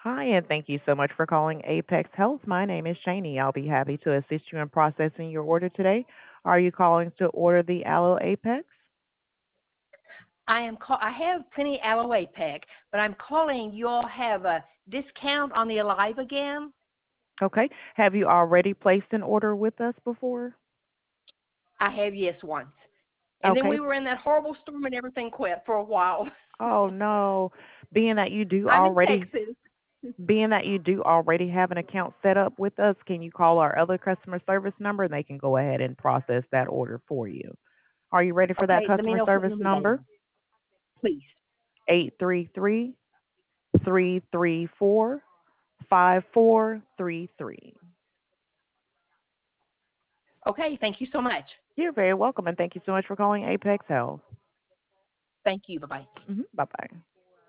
Hi, and thank you so much for calling Apex Health. My name is Shani. I'll be happy to assist you in processing your order today. Are you calling to order the Aloe Apex? I have plenty aloe pack, but I'm calling. You all have a discount on the Alive again? Okay. Have you already placed an order with us before? I have, yes, once. And then Okay. we were in that horrible storm and everything quit for a while. Oh no. Being that you do I'm in already Texas. being that you do already have an account set up with us, can you call our other customer service number and they can go ahead and process that order for you? Are you ready for that Okay, let me customer know what service number that number? is, please. 833-334-5433. Okay, thank you so much. You're very welcome, and thank you so much for calling Apex Health. Thank you. Bye-bye. Bye-bye.